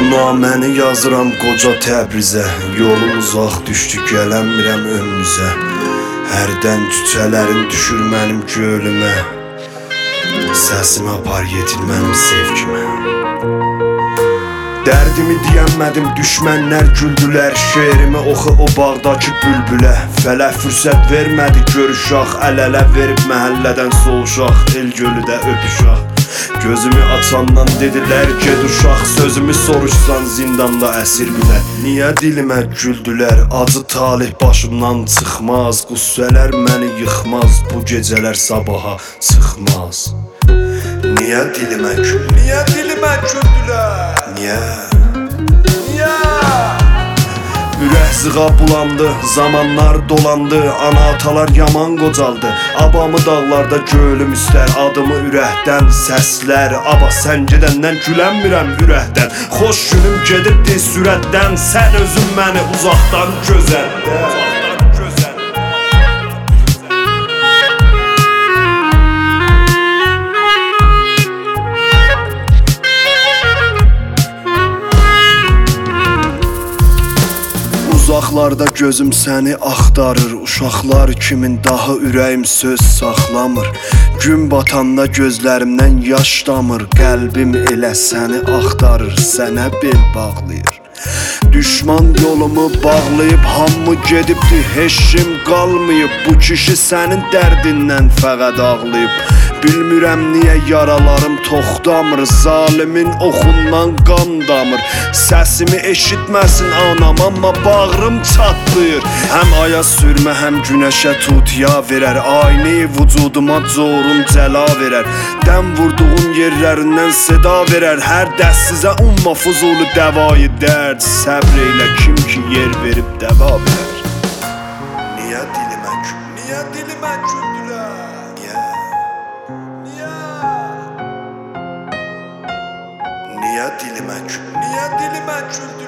naməni yazıram qoca Təbrizə. Yolum uzaq düşdü, gələnmirəm önünüzə. Hərdən küçələrin düşür mənim gölümə. Səsimi apar yetir mənim sevgimə. Dərdimi deyənmədim, düşmənlər güldülər. Şeirimi oxu o bağdakı bülbülə. Fələk fürsət vermədi görüşaq. Əl-ələ verib məhəllədən soğuşaq. El gölüdə öpüşaq. Gözümü açandan dedilər ged uşaq. Sözümü soruşsan zindanda əsir bilər. Niyə dilimə güldülər? Acı talih başımdan çıxmaz. Qüssələr məni yıxmaz. Bu gecələr sabaha çıxmaz. Niyə dilimə güldülər? Niyə dilimə güldülər? Niyə? Niyə? Ürək zığa bulandı, zamanlar dolandı. Ana atalar yaman qocaldı. Abamı dağlarda gölüm istər. Adımı ürəkdən səslər. Aba sən gedəndən gülənmirəm ürəkdən. Xoş günüm gedibdi sürətdən. Sən özün məni uzaqdan gözəldə. Uzaqlarda gözüm səni axtarır. Uşaqlar kimin daha ürəyim söz saxlamır. Gün batanda gözlərimdən yaş damır. Qəlbim elə səni axtarır, sənə bel bağlayır. Düşman yolumu bağlayıb hamı gedibdi, heç kim qalmayıb. Bu kişi sənin dərdindən fəqət ağlayıb. Bilmirəm niyə yaralarım toxtamır. Zalimin oxundan qan damır. Səsimi eşitməsin anam, amma bağrım çatlayır. Həm aya sürmə, həm günəşə tutiya verər. Ayni vücuduma corun cəla verər. Dən vurduğun yerlərindən seda verər. Hər dəst sizə umma fuzulu dəvayı dərd. Səbr eylə kim ki yer verib dəva verər. Niyə dilimə güldülər? Niyə dilimə güldülər? Niyə dilimə güldülər? Niyə dilimə güldülər?